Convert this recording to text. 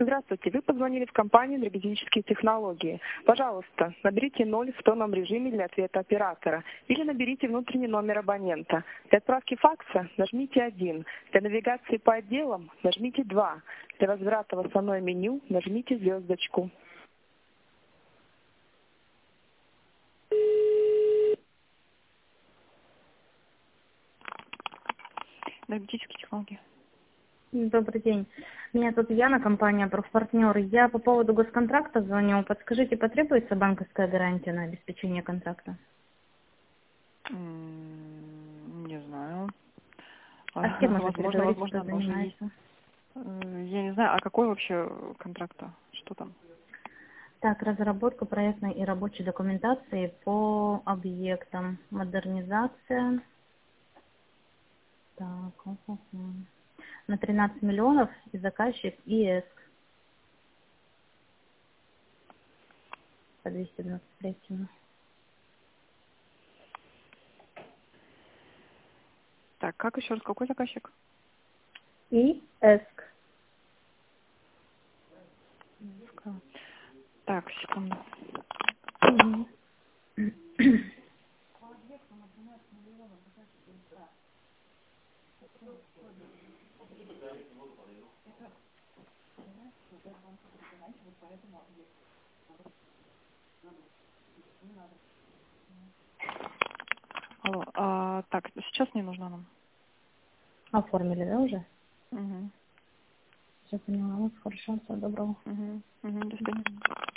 Здравствуйте, вы позвонили в компанию «Энергетические технологии». Пожалуйста, наберите 0 в тонном режиме для ответа оператора или наберите внутренний номер абонента. Для отправки факса нажмите 1, для навигации по отделам нажмите 2, для возврата в основное меню нажмите звездочку. Энергетические технологии. Добрый день. Меня зовут Яна, компания «Профпартнер». Я по поводу госконтракта звоню. Подскажите, потребуется банковская гарантия на обеспечение контракта? Не знаю. А с кем можно Возможно, переговорить, кто тоже есть. занимается? Я не знаю, а какой вообще контракт-то? Что там? Так, разработка проектной и рабочей документации по объектам. Модернизация. Так, на 13 миллионов и заказчик ИС по 293. Так, как еще раз, какой заказчик? ИС. Так, секунду. Мгм. Алло, так, сейчас не нужна нам. Оформили, да, уже? Угу. Все поняла. Хорошо, всего доброго. Угу. Угу. До свидания.